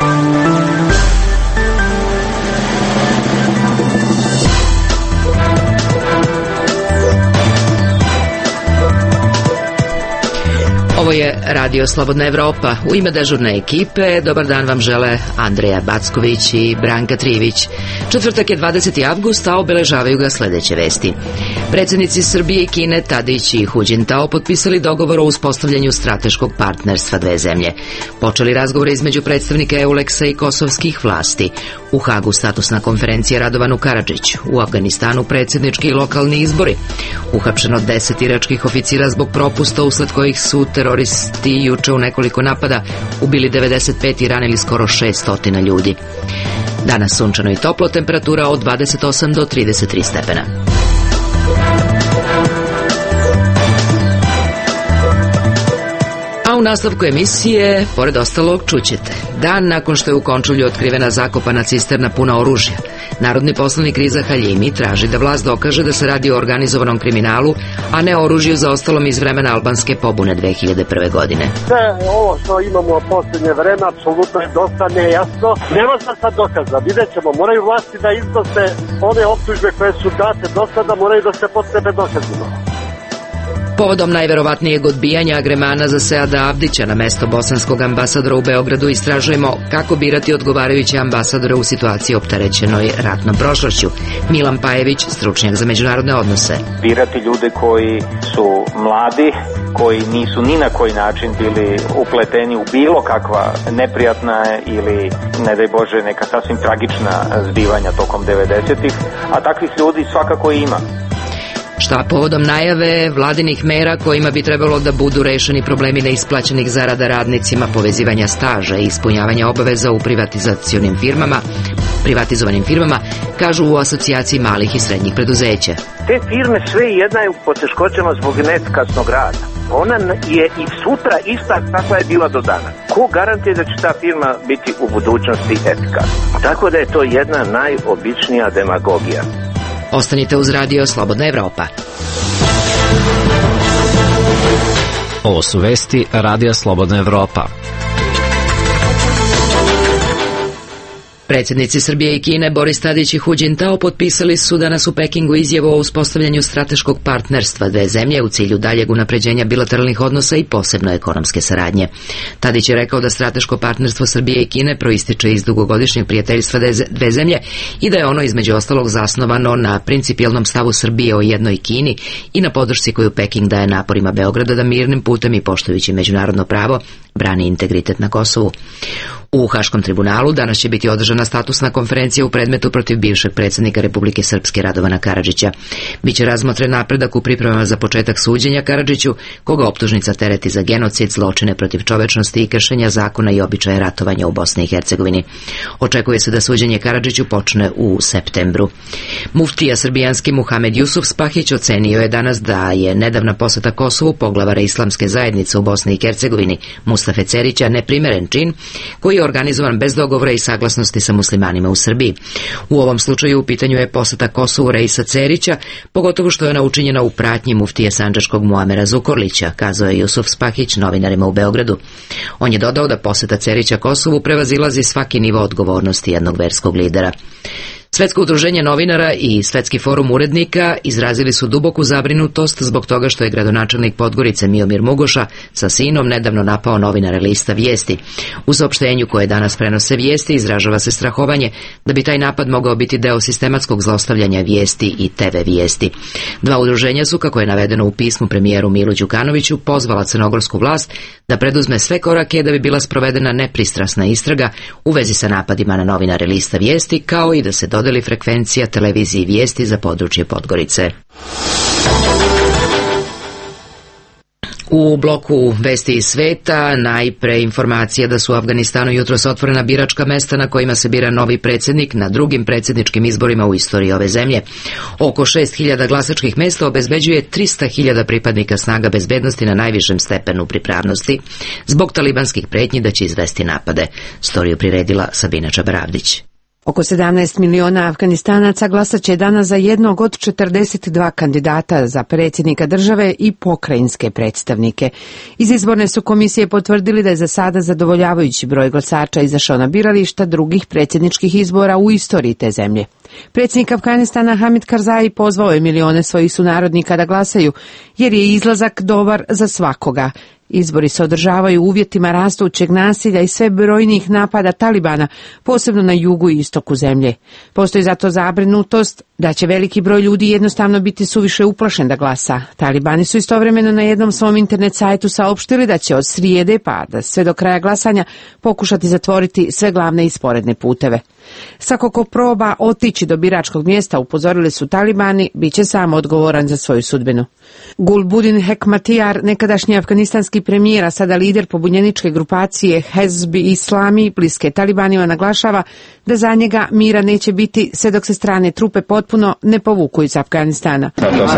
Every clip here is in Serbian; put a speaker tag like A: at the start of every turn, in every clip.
A: Ovo je Radio Slobodna Evropa. U ime dežurne ekipe, dobar dan vam žele Andreja Backović i Branka Trivić. Četvrtak je 20. avgust, a obeležavaju ga sledeće vesti. Predsjednici Srbije i Kine Tadić i Hu Jintao potpisali dogovor o uspostavljanju strateškog partnerstva dve zemlje. Počeli razgovore između predstavnika EULEX-a i kosovskih vlasti. U Hagu statusna konferencija Radovanu Karadžiću. U Afganistanu predsjednički i lokalni izbori. Uhapšeno 10 iračkih oficira zbog propusta usled kojih su teroristi juče u nekoliko napada ubili 95 i ranili skoro 600 ljudi. Danas sunčano i toplo, temperatura od 28 do 33 stepena. A u nastavku emisije, pored ostalog, čućete. Dan nakon što je u Končulju otkrivena zakopana cisterna puna oružja. Narodni poslanik Riza Haljimi traži da vlast dokaže da se radi o organizovanom kriminalu, a ne oružju zaostalom iz vremena albanske pobune 2001. godine.
B: Sve ovo što imamo posljednje vreme, apsolutno je dosta nejasno. Nema sad dokaza, vidjet ćemo. Moraju vlasti da iznose one optužbe koje su date do sada, moraju da se potrebe dokazima.
A: Povodom najverovatnijeg odbijanja agremana za Seada Avdića na mesto bosanskog ambasadora u Beogradu istražujemo kako birati odgovarajuće ambasadore u situaciji opterećenoj ratnom prošlošću. Milan Pajević, stručnjak za međunarodne odnose.
C: Birati ljude koji su mladi, koji nisu ni na koji način bili upleteni u bilo kakva neprijatna ili, ne daj Bože, neka sasvim tragična zbivanja tokom 90-ih, a takvih ljudi svakako ima.
A: Šta povodom najave vladinih mera kojima bi trebalo da budu rešeni problemi neisplaćenih zarada radnicima, povezivanja staža i ispunjavanja obaveza u privatizovanim firmama, kažu u asocijaciji malih i srednjih preduzeća.
D: Te firme sve jedna je u poteškoćama zbog neefikasnog rada. Ona je i sutra ista kakva je bila do dana. Ko garantuje da će ta firma biti u budućnosti efikasna? Tako da je to jedna najobičnija demagogija.
A: Ostanite uz Radio Slobodna Evropa.
E: Ovo su vesti Radija Slobodna Evropa.
A: Predsjednici Srbije i Kine Boris Tadić i Hu Jintao potpisali su danas u Pekingu izjavu o uspostavljanju strateškog partnerstva dve zemlje u cilju daljeg unapređenja bilateralnih odnosa i posebno ekonomske saradnje. Tadić je rekao da strateško partnerstvo Srbije i Kine proističe iz dugogodišnjeg prijateljstva dve zemlje i da je ono između ostalog zasnovano na principijelnom stavu Srbije o jednoj Kini i na podršci koju Peking daje naporima Beograda da mirnim putem i poštujući međunarodno pravo brani integritet na Kosovu. U Haškom tribunalu danas će biti održana statusna konferencija u predmetu protiv bivšeg predsjednika Republike Srpske Radovana Karadžića. Biće razmotren napredak u pripremama za početak suđenja Karadžiću, koga optužnica tereti za genocid, zločine protiv čovečnosti i kršenja zakona i običaje ratovanja u Bosni i Hercegovini. Očekuje se da suđenje Karadžiću počne u septembru. Muftija srbijanski Muhamed Jusuf Spahić ocenio je danas da je nedavna poseta Kosovu poglavara islamske zajednice u Bosni i Hercegovini Mustafe Cerića neprimeren čin koji je organizovan bez dogovora i saglasnosti sa muslimanima u Srbiji. U ovom slučaju u pitanju je poseta Kosovu Reisa Cerića, pogotovo što je ona učinjena u pratnji muftije sandžačkog Muamera Zukorlića, kazao je Jusuf Spahić novinarima u Beogradu. On je dodao da poseta Cerića Kosovu prevazilazi svaki nivo odgovornosti jednog verskog lidera. Svetsko udruženje novinara i Svetski forum urednika izrazili su duboku zabrinutost zbog toga što je gradonačelnik Podgorice Miomir Mugoša sa sinom nedavno napao novinare lista Vijesti. U saopštenju koje danas prenose Vijesti izražava se strahovanje da bi taj napad mogao biti deo sistematskog zlostavljanja Vijesti i TV Vijesti. Dva udruženja su, kako je navedeno u pismu premijeru Milu Đukanoviću, pozvala crnogorsku vlast da preduzme sve korake da bi bila sprovedena nepristrasna istraga u vezi sa napadima na novinare lista Vijesti, kao i da se dodeli frekvencija televiziji Vijesti za područje Podgorice. U bloku Vesti iz sveta najpre informacija da su u Afganistanu jutros otvorena biračka mesta na kojima se bira novi predsjednik na drugim predsjedničkim izborima u istoriji ove zemlje. Oko 6.000 glasačkih mesta obezbeđuje 300.000 pripadnika snaga bezbednosti na najvišem stepenu pripravnosti zbog talibanskih pretnji da će izvesti napade. Storiju priredila Sabina Čabaravdić.
F: Oko 17 miliona Afganistanaca glasat će danas za jednog od 42 kandidata za predsjednika države i pokrajinske predstavnike. Iz izborne su komisije potvrdili da je za sada zadovoljavajući broj glasača izašao na birališta drugih predsjedničkih izbora u istoriji te zemlje. Predsjednik Afganistana Hamid Karzai pozvao je milione svojih sunarodnika da glasaju, jer je izlazak dobar za svakoga. Izbori se održavaju u uvjetima rastućeg nasilja i sve brojnijih napada Talibana, posebno na jugu i istoku zemlje. Postoji zato zabrinutost da će veliki broj ljudi jednostavno biti suviše uplašen da glasa. Talibani su istovremeno na jednom svom internet sajtu saopštili da će od srijede pa da sve do kraja glasanja pokušati zatvoriti sve glavne i sporedne puteve. Svako ko proba otići do biračkog mjesta, upozorili su Talibani, bit će sam odgovoran za svoju sudbinu. Gulbuddin Hekmatyar, nekadašnji afganistanski premijer, a sada lider pobunjeničke grupacije Hezb-i Islami, bliske Talibanima, naglašava da za njega mira neće biti sve dok se strane trupe potpuno ne povuku iz Afganistana.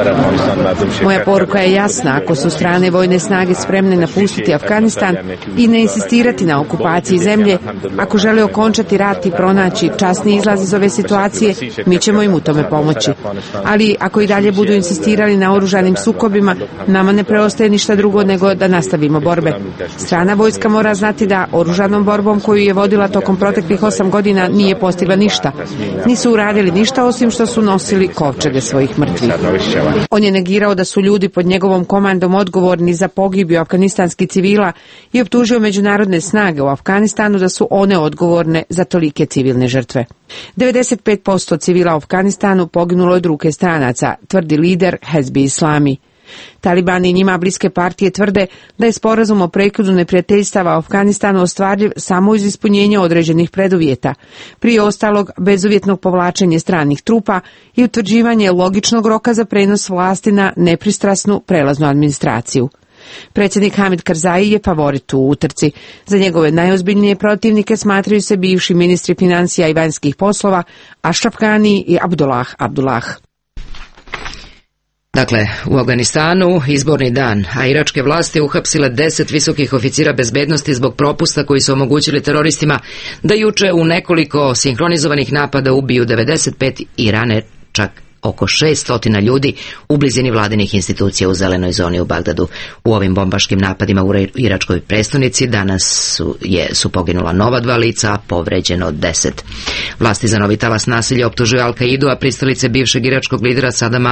F: Moja poruka je jasna, ako su strane vojne snage spremne napustiti Afganistan i ne insistirati na okupaciji zemlje, ako žele okončati rat i pronaći časni izlaz iz ove situacije, mi ćemo im u tome pomoći. Ali ako i dalje budu insistirali na oružanim sukobima, nama ne preostaje ništa drugo nego da nastavimo borbe. Strana vojska mora znati da oružanom borbom koju je vodila tokom proteklih 8 godina nije postigla ništa. Nisu uradili ništa osim što su nosili kovčege svojih mrtvih. On je negirao da su ljudi pod njegovom komandom odgovorni za pogibiju afganistanskih civila i optužio međunarodne snage u Afganistanu da su one odgovorne za tolike civilne žrtve. 95% civila u Afganistanu poginulo od ruke stranaca, tvrdi lider Hezb-i Islami. Talibani i njima bliske partije tvrde da je sporazum o prekidu neprijateljstava u Afganistanu ostvarljiv samo iz ispunjenja određenih preduvjeta, prije ostalog bezuvjetnog povlačenja stranih trupa i utvrđivanje logičnog roka za prenos vlasti na nepristrasnu prelaznu administraciju. Predsjednik Hamid Karzai je favorit u utrci. Za njegove najozbiljnije protivnike smatraju se bivši ministri financija i vanjskih poslova Ashraf Ghani i Abdullah.
A: Dakle, u Afganistanu izborni dan, a iračke vlasti uhapsile 10 visokih oficira bezbednosti zbog propusta koji su omogućili teroristima da juče u nekoliko sinhronizovanih napada ubiju 95 i rane čak oko 600 ljudi u blizini vladinih institucija u zelenoj zoni u Bagdadu. U ovim bombaškim napadima u iračkoj prestonici danas su poginula nova 2 lica, a povređeno 10. Vlasti za novi talas nasilja optužuju Al-Kaidu, a pristalice bivšeg iračkog lidera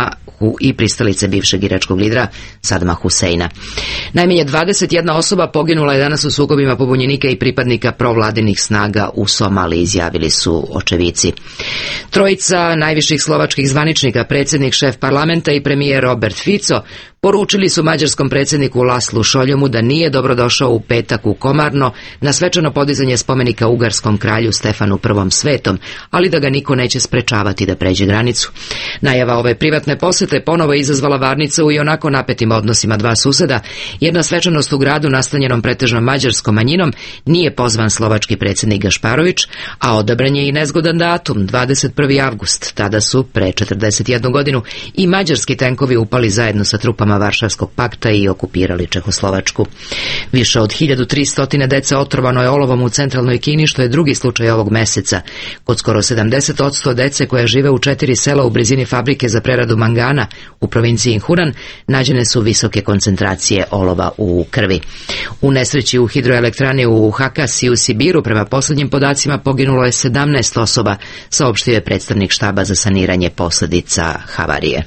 A: Sadama Huseina. Najmanje 21 osoba poginula je danas u sukobima pobunjenika i pripadnika provladinih snaga u Somaliji, izjavili su očevici. Trojica najviših slovačkih zvaničnika, predsjednik, šef parlamenta i premijer Robert Fico, poručili su mađarskom predsjedniku Laslu Šoljomu da nije dobrodošao u petak u Komarno na svečano podizanje spomenika ugarskom kralju Stefanu I Svetom, ali da ga niko neće sprečavati da pređe granicu. Najava ove privatne posjete ponovo je izazvala varnice u ionako napetim odnosima dva suseda. Jedna svečanost u gradu nastanjenom pretežnom mađarskom manjinom nije pozvan slovački predsjednik Gašparović, a odabran je i nezgodan datum, 21. avgust. Tada su pre 41 godinu i mađarski tenkovi upali zajedno sa trupama Varšavskog pakta i okupirali Čehoslovačku. Više od 1300 dece otrovano je olovom u centralnoj Kini, što je drugi slučaj ovog meseca. Kod skoro 70% dece koja žive u 4 sela u blizini fabrike za preradu mangana u provinciji Hunan nađene su visoke koncentracije olova u krvi. U nesreći u hidroelektrani u Hakasi u Sibiru prema posljednjim podacima poginulo je 17 osoba, saopštio je predstavnik štaba za saniranje posljedica havarije.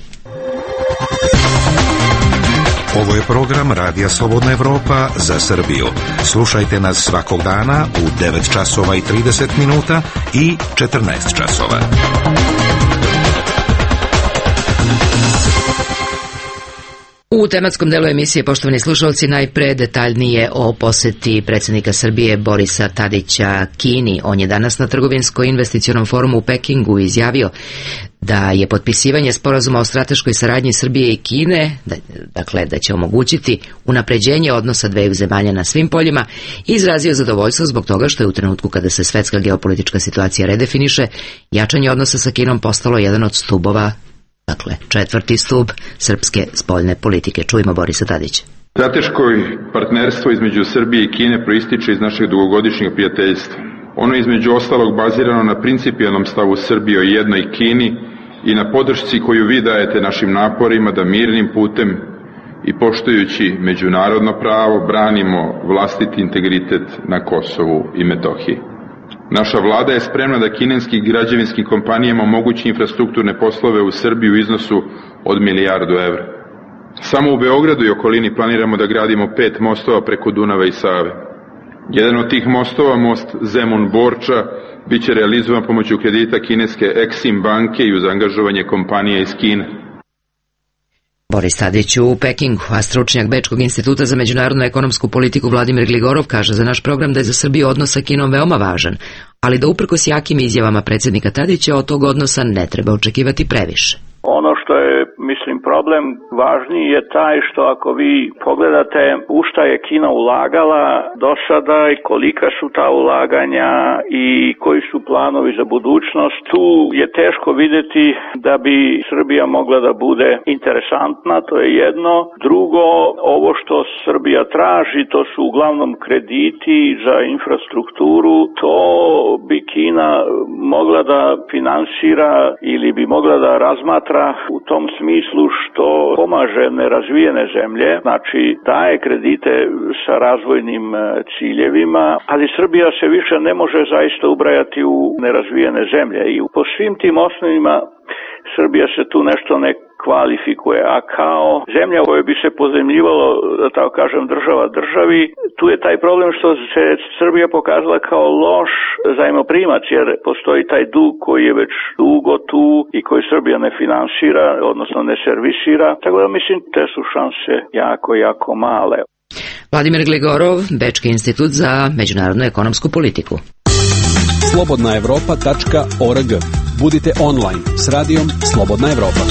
G: Ovo je program Radija Slobodna Evropa za Srbiju. Slušajte nas svakog dana u 9 časova i 30 minuta i 14 časova.
A: U tematskom delu emisije, poštovani slušalci, najpre detaljnije o posjeti predsjednika Srbije Borisa Tadića Kini. On je danas na trgovinsko-investicionom forumu u Pekingu izjavio da je potpisivanje sporazuma o strateškoj saradnji Srbije i Kine, da će omogućiti unapređenje odnosa dveju zemalja na svim poljima, i izrazio zadovoljstvo zbog toga što je u trenutku kada se svetska geopolitička situacija redefiniše, jačanje odnosa sa Kinom postalo jedan od stubova, četvrti stub srpske spoljne politike. Čujmo Borisa Tadića.
H: Strateško partnerstvo između Srbije i Kine proističe iz našeg dugogodišnjeg prijateljstva. Ono je između ostalog bazirano na principijelnom stavu Srbije o jednoj Kini i na podršci koju vi dajete našim naporima da mirnim putem i poštujući međunarodno pravo branimo vlastiti integritet na Kosovu i Metohiji. Naša vlada je spremna da kineskim građevinskim kompanijama omogući infrastrukturne poslove u Srbiji u iznosu od $1 milijardu. Samo u Beogradu i okolini planiramo da gradimo 5 mostova preko Dunava i Save. Jedan od tih mostova, most Zemun-Borča, bit će realizovan pomoću kredita kineske Exim banke i uz angažovanje kompanija iz Kine.
A: Boris Tadić u Pekingu, a stručnjak Bečkog instituta za međunarodnu ekonomsku politiku Vladimir Gligorov kaže za naš program da je za Srbiju odnos sa Kinom veoma važan, ali da uprkos jakim izjavama predsjednika Tadića od tog odnosa ne treba očekivati previše.
I: Ono što je, mislim, problem važniji je taj što ako vi pogledate u šta je Kina ulagala do sada i kolika su ta ulaganja i koji su planovi za budućnost, tu je teško vidjeti da bi Srbija mogla da bude interesantna, to je jedno. Drugo, ovo što Srbija traži, to su uglavnom krediti za infrastrukturu, to bi Kina mogla da finansira ili bi mogla da razmatra u tom smislu što pomaže nerazvijene zemlje, znači daje kredite sa razvojnim ciljevima, ali Srbija se više ne može zaista ubrajati u nerazvijene zemlje i po svim tim osnovima Srbija se tu nešto ne kvalifikuje, a kao zemlja koja bi se pozemljivalo, da tako kažem, država državi, tu je taj problem što se Srbija pokazala kao loš zajmoprimac, jer postoji taj dug koji je već dugo tu i koji Srbija ne finansira, odnosno ne servisira, tako da mislim te su šanse jako male.
A: Vladimir Gligorov, Bečki institut za međunarodnu ekonomsku politiku.
J: slobodnaevropa.org. Budite online s radijom Slobodna Evropa.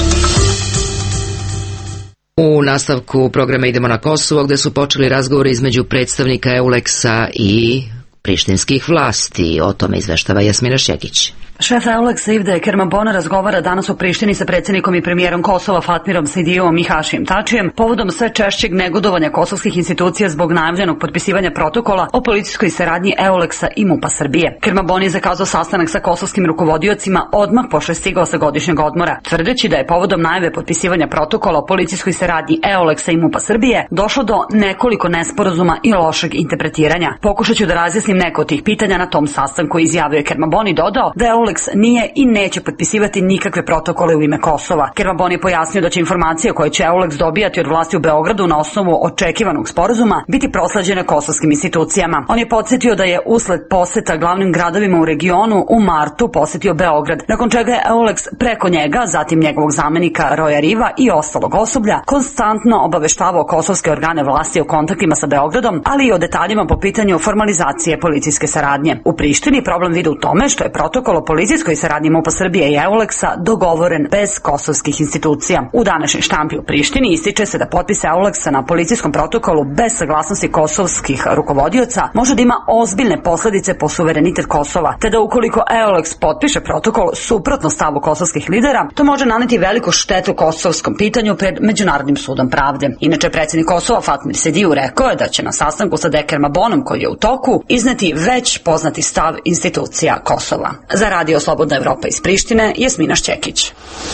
A: U nastavku programa idemo na Kosovo, gde su počeli razgovori između predstavnika EULEX-a i prištinskih vlasti. O tome izveštava Jasmina Šekić.
K: Šef EULEX-a Ivde Kermanbona razgovara danas u Prištini sa predsjednikom i premijerom Kosova Fatmirom Sidijevom i Hašijem Tačijem povodom sve češćeg negodovanja kosovskih institucija zbog najavljenog potpisivanja protokola o policijskoj saradnji EULEX-a i MUP-a Srbije. Kermanbon je zakazao sastanak sa kosovskim rukovodiocima odmah pošto je stigao sa godišnjeg odmora, tvrdeći da je povodom najave potpisivanja protokola o policijskoj saradnji EULEX-a i MUP-a Srbije došlo do nekoliko nesporazuma i lošeg interpretiranja. Pokušaću da razjasnim neko od tih pitanja na tom sastanku, izjavio je Kermanbon i dodao da EULEX nije i neće potpisivati nikakve protokole u ime Kosova. Kermanbon je pojasnio da će informacije koje će EULEX dobijati od vlasti u Beogradu na osnovu očekivanog sporazuma biti prosleđene kosovskim institucijama. On je podsjetio da je usled poseta glavnim gradovima u regionu u martu posetio Beograd, nakon čega je EULEX preko njega, zatim njegovog zamenika Roja Riva i ostalog osoblja, konstantno obaveštavao kosovske organe vlasti o kontaktima sa Beogradom, ali i o detaljima po pitanju formalizacije policijske saradnje. U Prištini problem vide u tome što je protokol o policijskoj saradnji MUP-a Srbije i EULEX-a dogovoren bez kosovskih institucija. U današnjoj štampi u Prištini ističe se da potpis EULEX-a na policijskom protokolu bez saglasnosti kosovskih rukovodioca može da ima ozbiljne posljedice po suverenitet Kosova, te da ukoliko EULEX potpiše protokol suprotno stavu kosovskih lidera, to može naneti veliku štetu kosovskom pitanju pred Međunarodnim sudom pravde. Inače, predsjednik Kosova Fatmir Sidiju rekao je da će na sastanku sa Kermanbonom koji je u toku izneti već poznati stav institucija Kosova. Za Radio Slobodna Evropa iz Prištine, Jasmina Šćekić.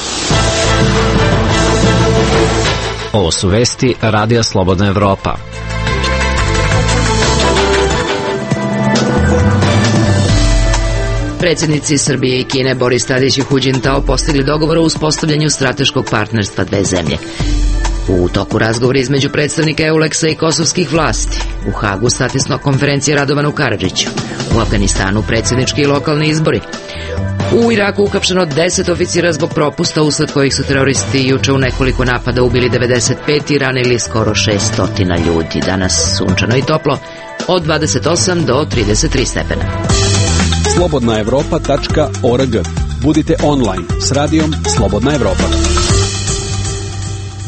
E: Ovo su vesti Radija Slobodna Evropa.
A: Predsjednici Srbije i Kine Boris Tadić i Hu Jintao postigli dogovor o uspostavljanju strateškog partnerstva dve zemlje. U toku razgovora između predstavnika EULEX-a i kosovskih vlasti. U Hagu statusna konferencija Radovanu Karadžiću. U Afganistanu predsjednički i lokalni izbori. U Iraku uhapšeno 10 oficira zbog propusta usled kojih su teroristi juče u nekoliko napada ubili 95 i ranili skoro 600 ljudi. Danas sunčano i toplo od 28 do 33 stepena.
J: slobodnaevropa.org. Budite online s radijom Slobodna Evropa.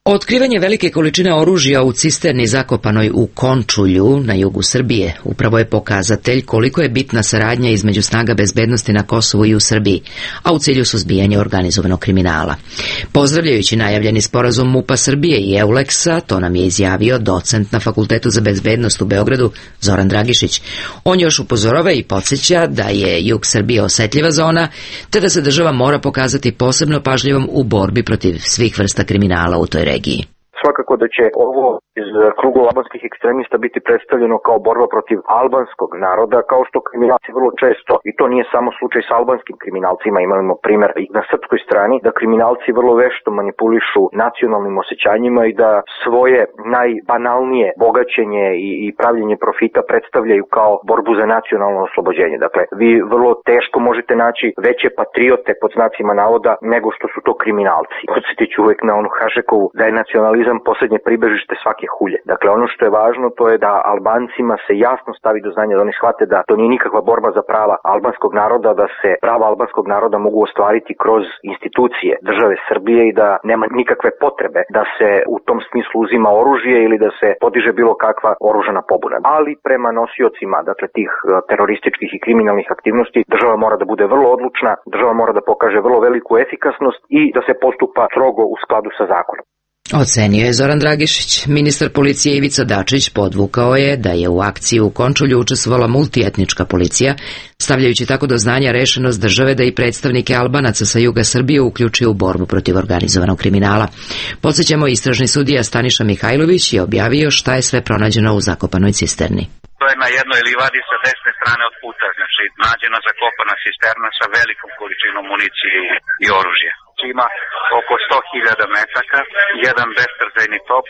A: Otkrivanje velike količine oružja u cisterni zakopanoj u Končulju na jugu Srbije upravo je pokazatelj koliko je bitna saradnja između snaga bezbednosti na Kosovu i u Srbiji, a u cilju suzbijanja organizovanog kriminala. Pozdravljajući najavljeni sporazum MUP-a Srbije i EULEX-a, to nam je izjavio docent na Fakultetu za bezbednost u Beogradu Zoran Dragišić. On još upozorava i podsjeća da je jug Srbije osetljiva zona, te da se država mora pokazati posebno pažljivom u borbi protiv svih vrsta kriminala u toj regiji.
L: Svakako da će ovo iz krugova albanskih ekstremista biti predstavljeno kao borba protiv albanskog naroda, kao što kriminalci vrlo često, i to nije samo slučaj sa albanskim kriminalcima, imamo primjer i na srpskoj strani, da kriminalci vrlo vešto manipulišu nacionalnim osjećanjima i da svoje najbanalnije bogaćenje i pravljenje profita predstavljaju kao borbu za nacionalno oslobođenje. Dakle, vi vrlo teško možete naći veće patriote pod znacima navoda nego što su to kriminalci. Podsjetit ću uvek na onu Hašekovu da je nacionalizam posljednje pribežište svake hulje. Dakle, ono što je važno to je da Albancima se jasno stavi do znanja, da oni shvate da to nije nikakva borba za prava albanskog naroda, da se prava albanskog naroda mogu ostvariti kroz institucije države Srbije i da nema nikakve potrebe da se u tom smislu uzima oružje ili da se podiže bilo kakva oružana pobuna. Ali prema nosiocima, dakle, tih terorističkih i kriminalnih aktivnosti, država mora da bude vrlo odlučna, država mora da pokaže vrlo veliku efikasnost i da se postupa strogo u skladu sa zakonom.
A: Ocenio je Zoran Dragišić. Ministar policije Ivica Dačić podvukao je da je u akciji u Končulju učestvovala multietnička policija, stavljajući tako do znanja rešenost države da i predstavnike Albanaca sa juga Srbije uključi u borbu protiv organizovanog kriminala. Podsjećamo, istražni sudija Staniša Mihajlović je objavio šta je sve pronađeno u zakopanoj cisterni.
M: To je na jednoj livadi sa desne strane od puta, znači nađena zakopana cisterna sa velikom količinom municije i oružja. Ima oko 100.000 metaka, jedan bestrzajni top,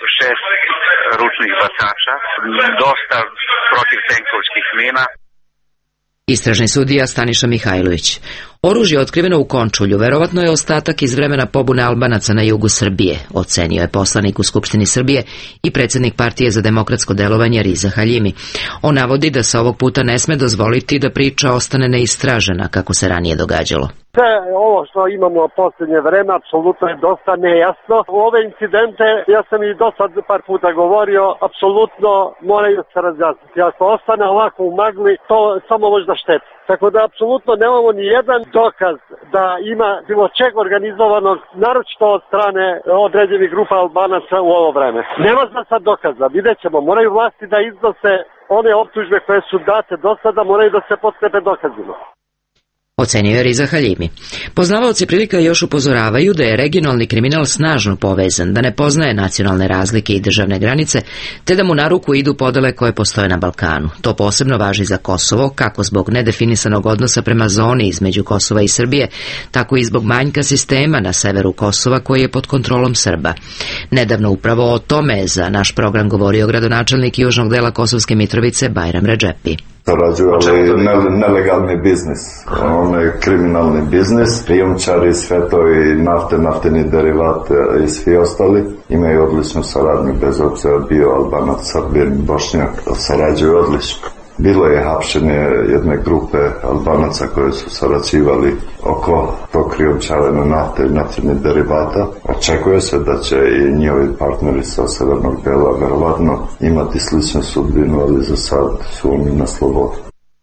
M: 6 ručnih bacača, dosta protivtenkovskih mina.
A: Istražni sudija Staniša Mihajlović. Oružje otkriveno u Končulju verovatno je ostatak iz vremena pobune Albanaca na jugu Srbije, ocenio je poslanik u Skupštini Srbije i predsjednik Partije za demokratsko delovanje Riza Haljimi. On navodi da se ovog puta ne sme dozvoliti da priča ostane neistražena kako se ranije događalo.
B: Sve ovo što imamo posljednje vreme apsolutno je dosta nejasno. U ove incidente, ja sam i do sad par puta govorio, apsolutno moraju se razjasniti. Ako ostane ovako u magli, to samo može da šteti. Tako da apsolutno nemamo ni jedan dokaz da ima bilo čeg organizovanog, naročito od strane određenih grupa Albanaca u ovo vreme. Nema za sad dokaza, vidjet ćemo. Moraju vlasti da iznose one optužbe koje su date do sada, moraju da se potkrepe dokazima.
A: Ocenio je Riza Haljimi. Poznavaoci prilika još upozoravaju da je regionalni kriminal snažno povezan, da ne poznaje nacionalne razlike i državne granice, te da mu na ruku idu podele koje postoje na Balkanu. To posebno važi za Kosovo, kako zbog nedefinisanog odnosa prema zoni između Kosova i Srbije, tako i zbog manjka sistema na severu Kosova koji je pod kontrolom Srba. Nedavno upravo o tome za naš program govorio gradonačelnik južnog dela Kosovske Mitrovice Bajram Redžepi.
N: Zarađuju, ali nelegalni biznis, onaj kriminalni biznis, krijumčari, sve to i nafteni derivat i svi ostali imaju odličnu saradnju, bez obzira bio Albanac, Srbin, Bošnjak, sarađuju odlično. Bilo je hapšenje jedne grupe Albanaca koje su sarađivali oko tog krijumčarenja nafte i naftnih derivata. Očekuje se da će i njihovi partneri sa severnog dela verovatno imati sličnu sudbinu, ali za sad su oni na slobodu.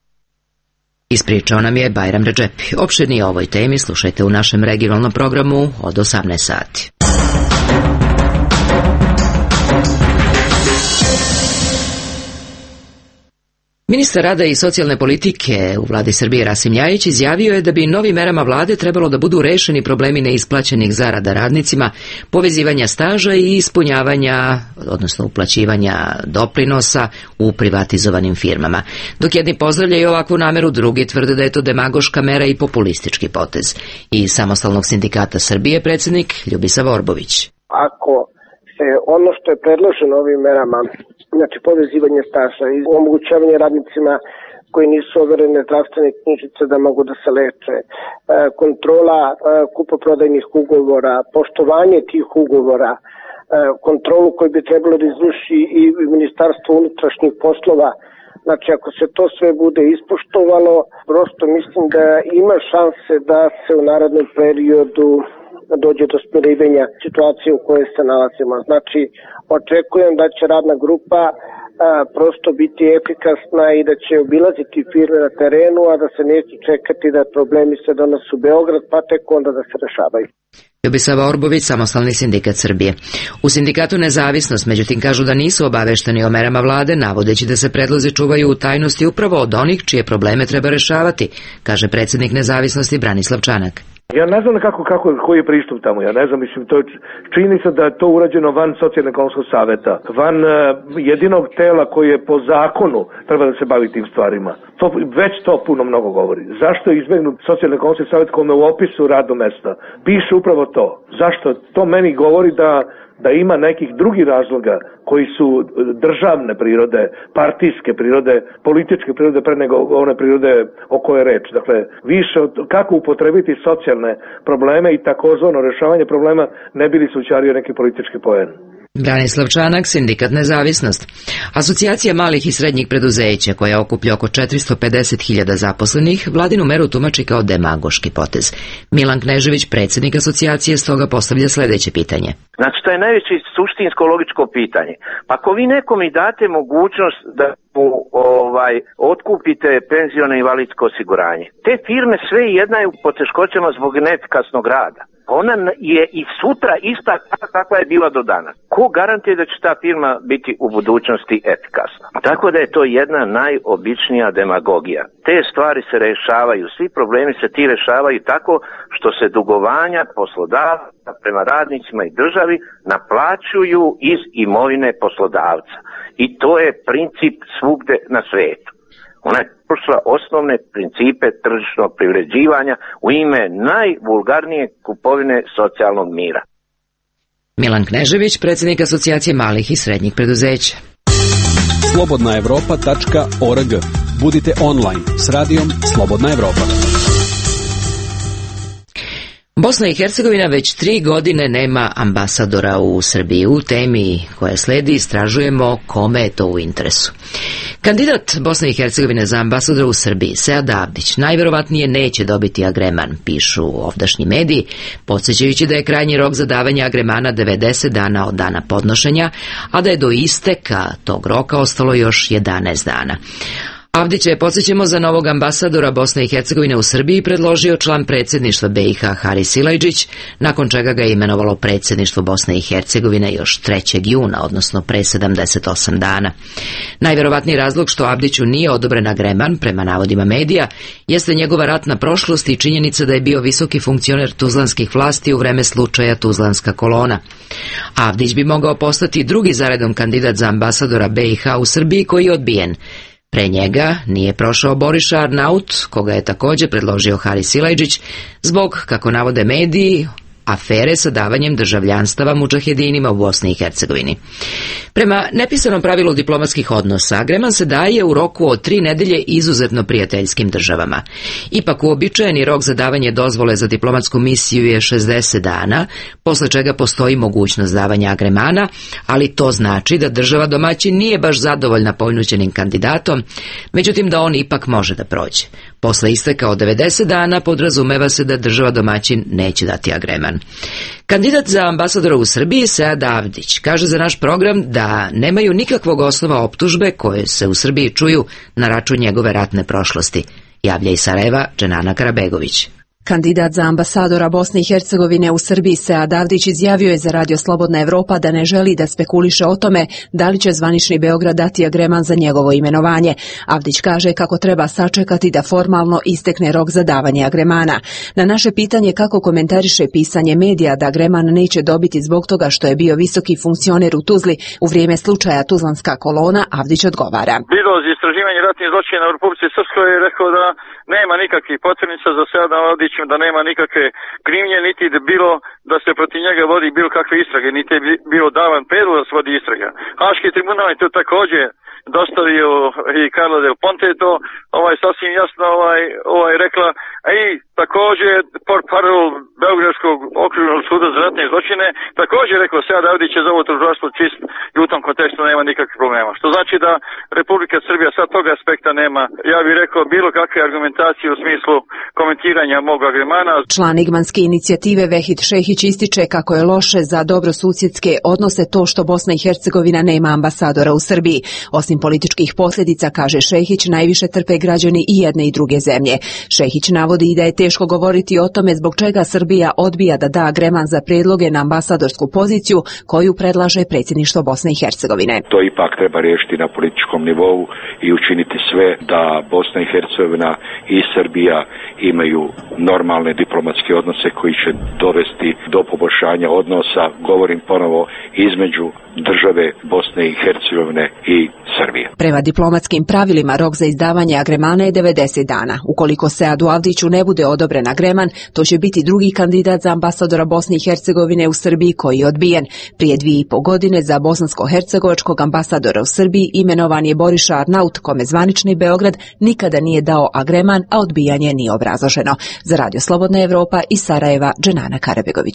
A: Ispričao nam je Bajram Redžepi. Opširnije o ovoj temi slušajte u našem regionalnom programu od 18 sati. Ministar rada i socijalne politike u vladi Srbije Rasim Ljajić izjavio je da bi novim merama vlade trebalo da budu rešeni problemi neisplaćenih zarada radnicima, povezivanja staža i ispunjavanja, odnosno uplaćivanja doprinosa u privatizovanim firmama. Dok jedni pozdravljaju ovakvu nameru, drugi tvrde da je to demagoška mera i populistički potez. Iz Samostalnog sindikata Srbije predsjednik Ljubisa Vorbović.
O: Ako se ono što je predloženo ovim merama, znači povezivanje staža i omogućavanje radnicima koji nisu overene zdravstvene knjižice da mogu da se leče, kontrola kupoprodajnih ugovora, poštovanje tih ugovora, kontrolu koju bi trebalo da izvrši i Ministarstvo unutrašnjih poslova. Znači, ako se to sve bude ispoštovalo, prosto mislim da ima šanse da se u narednom periodu dođe do smirivanja situacije u kojoj se nalazimo. Znači, očekujem da će radna grupa prosto biti efikasna i da će obilaziti firme na terenu, a da se neće čekati da problemi se donose u Beograd, pa tek onda da se rešavaju.
A: Ljubisava Orbović, Samostalni sindikat Srbije. U sindikatu Nezavisnost, međutim, kažu da nisu obavešteni o merama vlade, navodeći da se predlozi čuvaju u tajnosti upravo od onih čije probleme treba rešavati, kaže predsjednik Nezavisnosti Branislav Čanak.
P: Ja ne znam koji je pristup tamo, ja ne znam, mislim, to je činjenica da je to urađeno van socijalno-ekonomskog saveta, van jedinog tela koji je po zakonu treba da se bavi tim stvarima. Već to puno mnogo govori. Zašto je izbegnut socijalno-ekonomski savet kome u opisu radnog mesta piše upravo to? Zašto? To meni govori da ima nekih drugih razloga koji su državne prirode, partijske prirode, političke prirode pre nego one prirode o kojoj je reč. Dakle, više kako upotrebiti socijalne probleme i takozvano rešavanje problema ne bi li se učario neki politički poen.
A: Branislav Čanak, Sindikat Nezavisnost. Asocijacija malih i srednjih preduzeća, koja okuplja oko 450.000 zaposlenih, vladinu meru tumači kao demagoški potez. Milan Knežević, predsjednik asocijacije, stoga postavlja sljedeće pitanje.
D: Znači, to je najveće suštinsko logičko pitanje. Pa ako vi nekom i date mogućnost da mu otkupite penziono invalidsko osiguranje, te firme sve jedna je u poteškoćama zbog neefikasnog rada. Ona je i sutra ista kakva je bila do danas. Ko garantuje da će ta firma biti u budućnosti efikasna? Tako da je to jedna najobičnija demagogija. Te stvari se rešavaju, svi problemi se ti rešavaju tako što se dugovanja poslodavca prema radnicima i državi naplaćuju iz imovine poslodavca. I to je princip svugde na svetu. Ona je pošla osnovne principe tržišnog privređivanja u ime najvulgarnije kupovine socijalnog mira.
A: Milan Knežević, predsjednik Asocijacije malih i srednjih preduzeća.
J: Slobodnaevropa.org. Budite online s radijom Slobodna Evropa.
A: Bosna i Hercegovina već 3 godine nema ambasadora u Srbiji. U temi koja sledi istražujemo kome je to u interesu. Kandidat Bosne i Hercegovine za ambasadora u Srbiji, Sead Avdić, najverovatnije neće dobiti agreman, pišu ovdašnji mediji, podsjećajući da je krajnji rok za davanje agremana 90 dana od dana podnošenja, a da je do isteka tog roka ostalo još 11 dana. Avdića je, podsjećamo, za novog ambasadora Bosne i Hercegovine u Srbiji predložio član predsjedništva BiH Haris Silajdžić, nakon čega ga je imenovalo predsjedništvo Bosne i Hercegovine još 3. juna, odnosno pre 78 dana. Najvjerovatniji razlog što Avdiću nije odobren agreman, prema navodima medija, jeste njegova ratna prošlost i činjenica da je bio visoki funkcioner tuzlanskih vlasti u vreme slučaja Tuzlanska kolona. Avdić bi mogao postati drugi zaredom kandidat za ambasadora BiH u Srbiji koji je odbijen. Pre njega nije prošao Boriša Arnaut, koga je također predložio Haris Silajdžić, zbog, kako navode mediji, afere sa davanjem državljanstava mudžahedinima u Bosni i Hercegovini. Prema nepisanom pravilu diplomatskih odnosa, agreman se daje u roku od 3 nedelje izuzetno prijateljskim državama. Ipak uobičajeni rok za davanje dozvole za diplomatsku misiju je 60 dana, posle čega postoji mogućnost davanja agremana, ali to znači da država domaćin nije baš zadovoljna ponuđenim kandidatom, međutim da on ipak može da prođe. Posle isteka od 90 dana podrazumeva se da država domaćin neće dati agreman. Kandidat za ambasadora u Srbiji, Sead Avdić, kaže za naš program da nemaju nikakvog osnova optužbe koje se u Srbiji čuju na račun njegove ratne prošlosti. Javlja iz Sarajeva Dženana Karabegović.
Q: Kandidat za ambasadora Bosne i Hercegovine u Srbiji Sead Avdić izjavio je za Radio Slobodna Evropa da ne želi da spekuliše o tome da li će zvanični Beograd dati agreman za njegovo imenovanje. Avdić kaže kako treba sačekati da formalno istekne rok za davanje agremana. Na naše pitanje kako komentariše pisanje medija da agreman neće dobiti zbog toga što je bio visoki funkcioner u Tuzli u vrijeme slučaja Tuzlanska kolona, Avdić odgovara.
R: Biro za istraživanje ratnih zločina u Republici Srpskoj je rekao da nema nikakvih potrebnica za Seadom Avdićem, da nema nikakve krivnje, niti da bilo da se protiv njega vodi bilo kakve istrage, niti je bilo davan predlog da se vodi istraga. Haški tribunal je to također dostavio i Carla Del Ponte to sasvim jasno rekla, a i također portparol Beogradskog okružnog suda za ratne zločine također rekao Sead Avdić je za ovo tužilaštvo čist i u tom kontekstu nema nikakvih problema. Što znači da Republika Srbija sa tog aspekta nema, ja bih rekao, bilo kakve argumentacije u smislu komentiranja mog agremana.
Q: Član Igmanske inicijative Vehid Šehić ističe kako je loše za dobrosusjedske odnose to što Bosna i Hercegovina nema ambasadora u Srbiji. Osim političkih posljedica, kaže Šehić, najviše trpe građani i jedne i druge zemlje. Šehić navodi i da je teško govoriti o tome zbog čega Srbija odbija da da agreman za predloge na ambasadorsku poziciju koju predlaže predsjedništvo Bosne i Hercegovine.
S: To ipak treba riješiti na političkom nivou i učiniti sve da Bosna i Hercegovina i Srbija imaju normalne diplomatske odnose koji će dovesti do poboljšanja odnosa, govorim ponovo, između države Bosne i Hercegovine i Srbije.
Q: Prema diplomatskim pravilima rok za izdavanje agremana je 90 dana. Ukoliko Seadu Avdiću ne bude odobren agreman, to će biti drugi kandidat za ambasadora Bosne i Hercegovine u Srbiji koji je odbijen. Prije 2,5 godine za bosansko-hercegovačkog ambasadora u Srbiji imenovan je Boriša Arnaut, kome zvanični Beograd nikada nije dao agreman, a odbijanje nije obrazloženo. Za Radio Slobodna Evropa iz Sarajeva, Dženana Karabegović.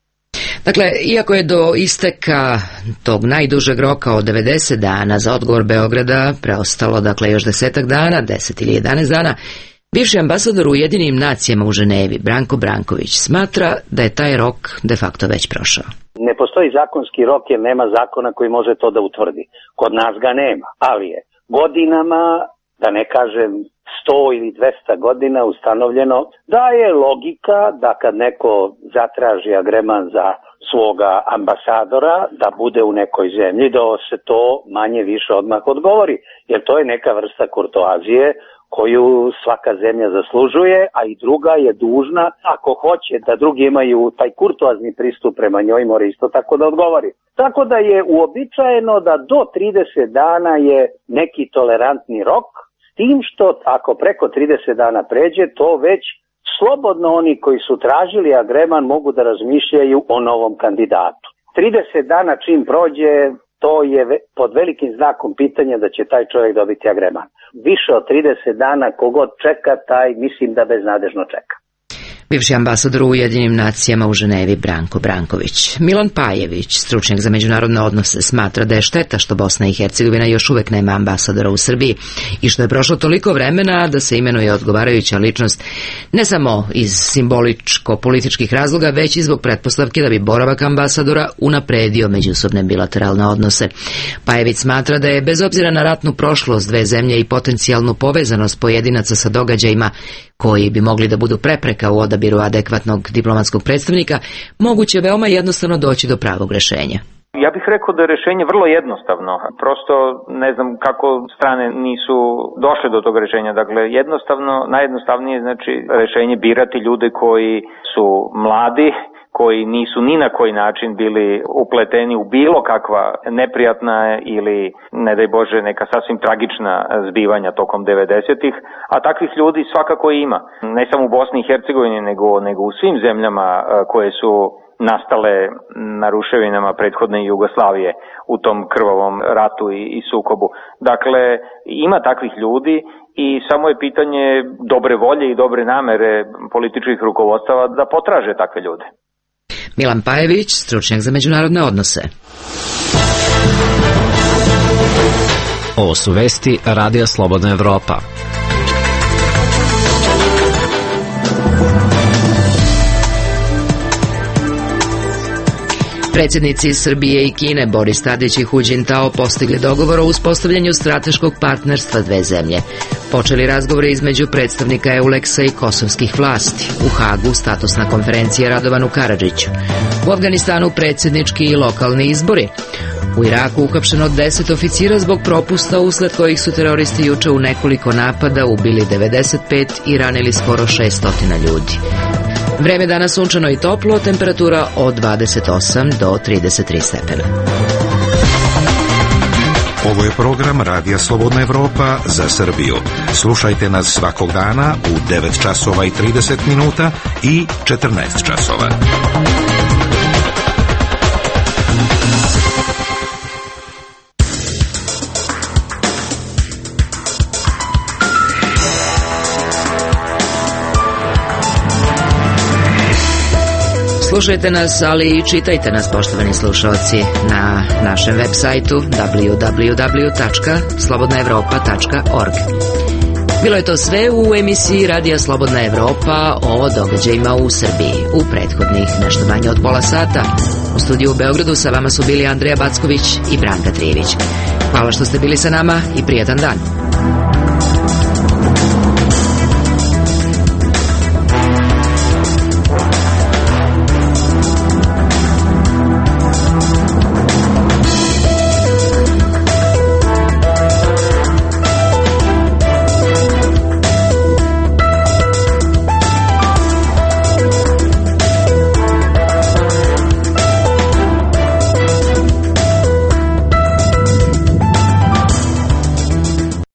A: Dakle, iako je do isteka tog najdužeg roka od 90 dana za odgovor Beograda preostalo još 10 dana, 10 ili 11 dana, bivši ambasador u Ujedinjenim nacijama u Ženevi, Branko Branković, smatra da je taj rok de facto već prošao.
T: Ne postoji zakonski rok jer nema zakona koji može to da utvrdi. Kod nas ga nema, ali je godinama, da ne kažem 100 ili 200 godina ustanovljeno da je logika da kad neko zatraži agreman za svoga ambasadora da bude u nekoj zemlji, da se to manje više odmah odgovori, jer to je neka vrsta kurtoazije koju svaka zemlja zaslužuje, a i druga je dužna, ako hoće da drugi imaju taj kurtoazni pristup prema njoj, mora isto tako da odgovori. Tako da je uobičajeno da do 30 dana je neki tolerantni rok, s tim što ako preko 30 dana pređe, to već slobodno oni koji su tražili agreman mogu da razmišljaju o novom kandidatu. 30 dana čim prođe, to je pod velikim znakom pitanja da će taj čovjek dobiti agreman. Više od 30 dana kogod čeka, taj mislim da beznadežno čeka.
A: Bivši ambasador u Ujedinjenim nacijama u Ženevi Branko Branković. Milan Pajević, stručnjak za međunarodne odnose, smatra da je šteta što Bosna i Hercegovina još uvek nema ambasadora u Srbiji i što je prošlo toliko vremena da se imenuje odgovarajuća ličnost ne samo iz simboličko-političkih razloga, već i zbog pretpostavke da bi boravak ambasadora unapredio međusobne bilateralne odnose. Pajević smatra da je, bez obzira na ratnu prošlost dve zemlje i potencijalnu povezanost pojedinaca sa događajima koji bi mogli da budu prepreka u odabiru adekvatnog diplomatskog predstavnika, moguće veoma jednostavno doći do pravog rješenja.
C: Ja bih rekao da je rješenje vrlo jednostavno. Prosto ne znam kako strane nisu došle do tog rješenja. Dakle, najjednostavnije znači rješenje birati ljude koji su mladi, koji nisu ni na koji način bili upleteni u bilo kakva neprijatna ili, ne daj Bože, neka sasvim tragična zbivanja tokom 90-ih, a takvih ljudi svakako ima. Ne samo u Bosni i Hercegovini, nego u svim zemljama koje su nastale na ruševinama prethodne Jugoslavije u tom krvavom ratu i sukobu. Dakle, ima takvih ljudi i samo je pitanje dobre volje i dobre namere političkih rukovodstava da potraže takve ljude.
A: Milan Pajević, stručnjak za međunarodne odnose.
E: Ovo su vesti Radija Slobodna Evropa.
A: Predsjednici Srbije i Kine Boris Tadić i Hu Jintao postigli dogovor o uspostavljanju strateškog partnerstva dve zemlje. Počeli razgovori između predstavnika EULEX-a i kosovskih vlasti. U Hagu statusna konferencija Radovanu Karadžiću. U Afganistanu predsjednički i lokalni izbori. U Iraku uhapšeno 10 oficira zbog propusta usled kojih su teroristi juče u nekoliko napada ubili 95 i ranili skoro 600 ljudi. Vreme danas sunčano i toplo, temperatura od 28 do 33 stepena.
G: Ovo je program Radija Slobodna Evropa za Srbiju. Slušajte nas svakog dana u 9 časova i 30 minuta i 14 časova.
A: Slušajte nas, ali i čitajte nas, poštovani slušalci, na našem web sajtu www.slobodnaevropa.org. Bilo je to sve u emisiji Radija Slobodna Evropa o događajima u Srbiji u prethodnih nešto manje od pola sata. U studiju u Beogradu sa vama su bili Andreja Backović i Branka Trijević. Hvala što ste bili sa nama i prijatan dan.